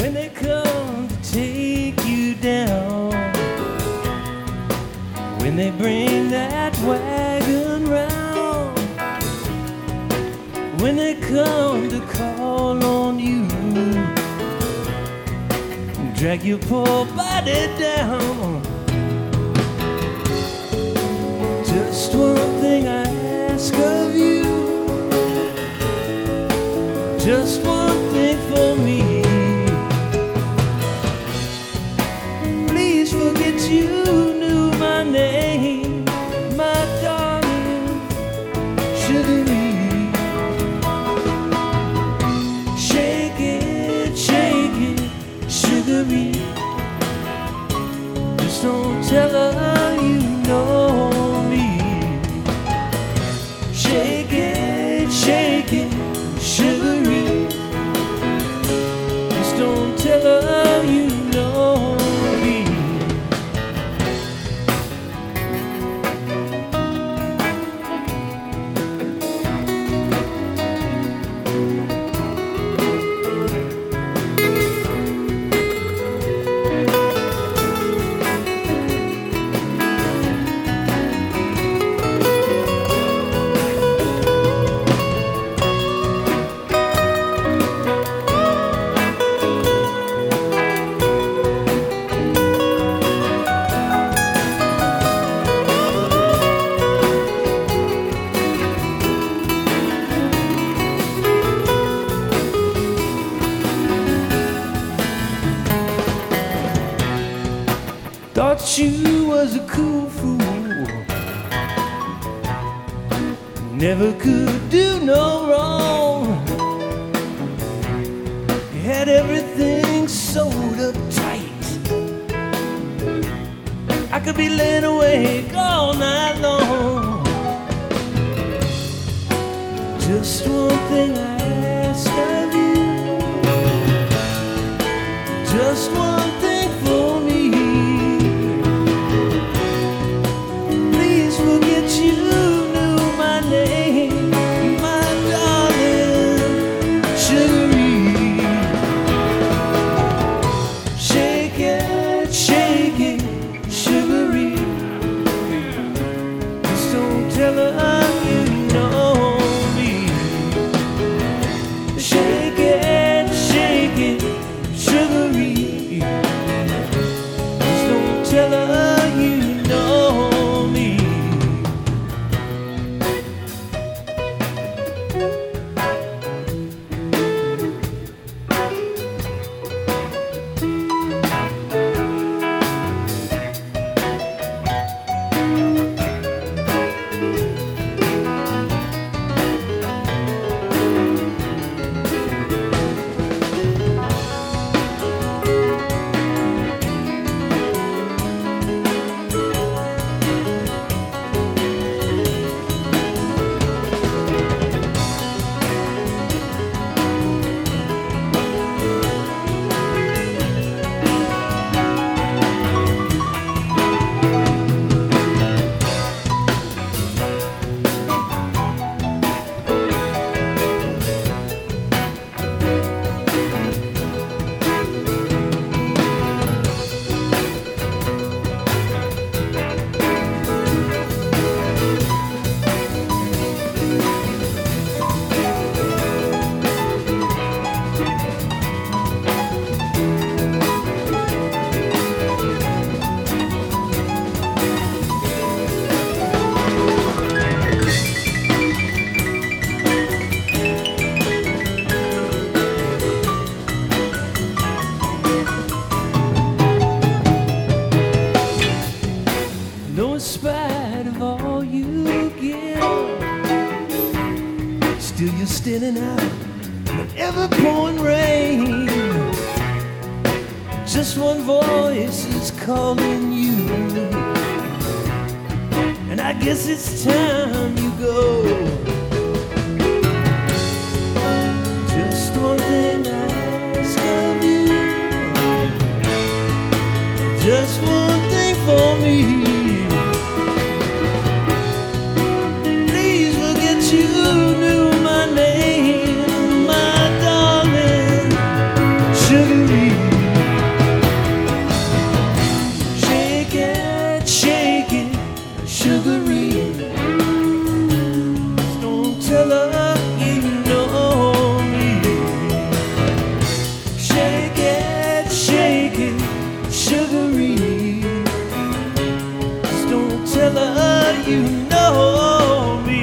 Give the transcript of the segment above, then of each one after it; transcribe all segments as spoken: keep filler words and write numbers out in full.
when they come to take you down, when they bring that wagon round, when they come to call on you, drag your poor body down. Just one thing I ask of you, just one thing for me. Please forget you knew my name, my darling Sugar-Ree. Shake it, shake it, Sugar-Ree. Just don't tell her you know me. Shake it, shake it, Sugar-Ree. Just don't tell her you know me. Thought you was a cool fool, never could do no wrong. You had everything sewed up tight. I could be laid awake all night long. Just one thing I ask of you, just one thing for me. Tell her you know me. Shake it, shake it, Sugar-Ree. Just don't tell her you know me. In spite of all you give, still you're standing out in ever pouring rain. Just one voice is calling you, and I guess it's time you go. Just one thing I ask of you, just one thing for me. You knew my name, my darling Sugar-Ree. you know me.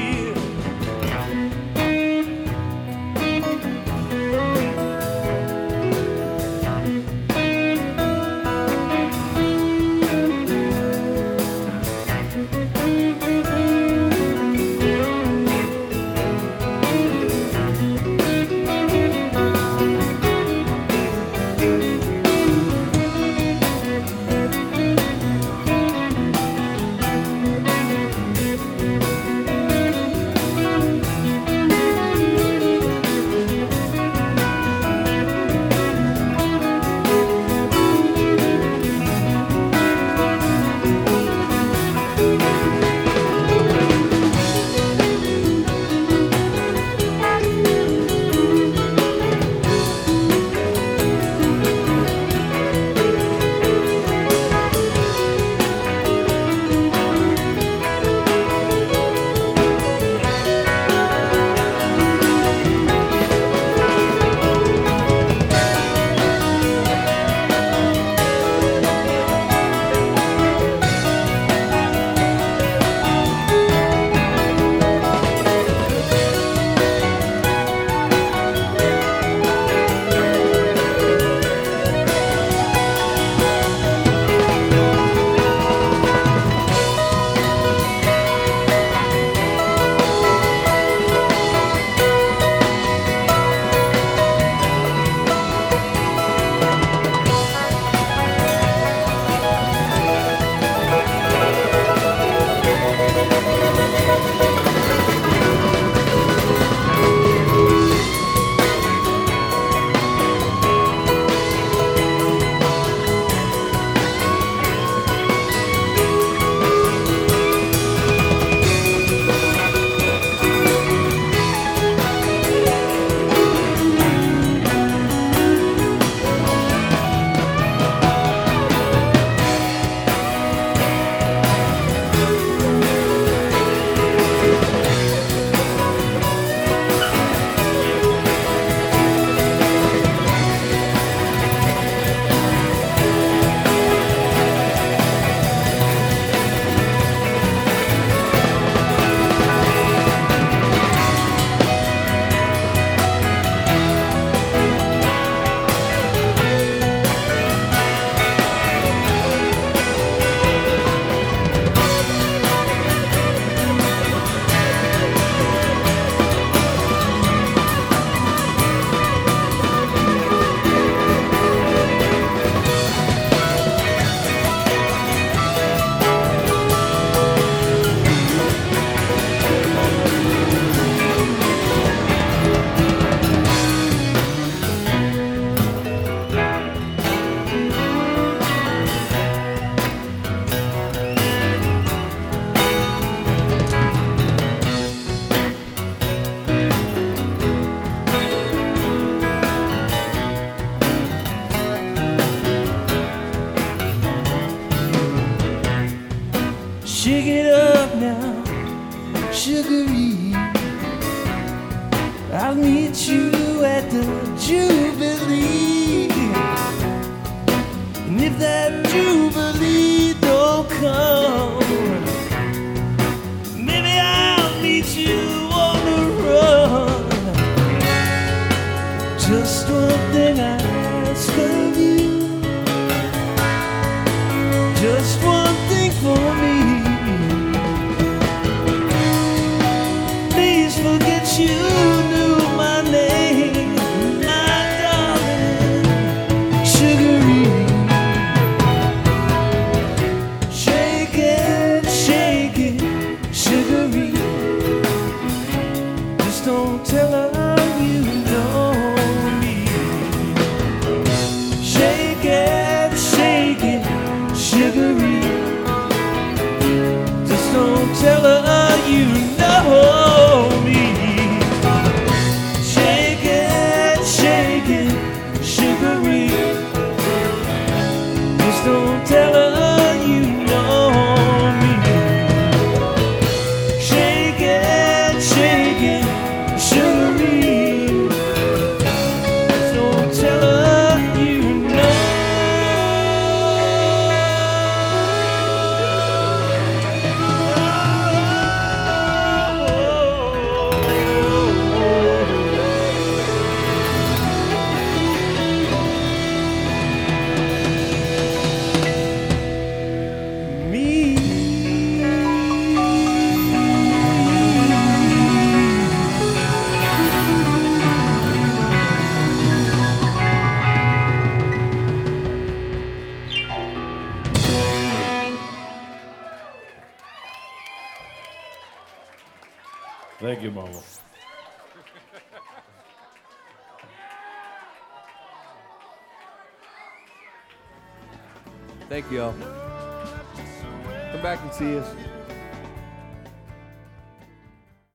Shake it up now, sugary. I'll meet you at the Jubilee. And if that Jubilee don't come, maybe I'll meet you on the run. Just one thing I ask of you, just one thing for me. Forget you knew my name, my darling, sugary. you, Mama. Thank you all. Come back and see us.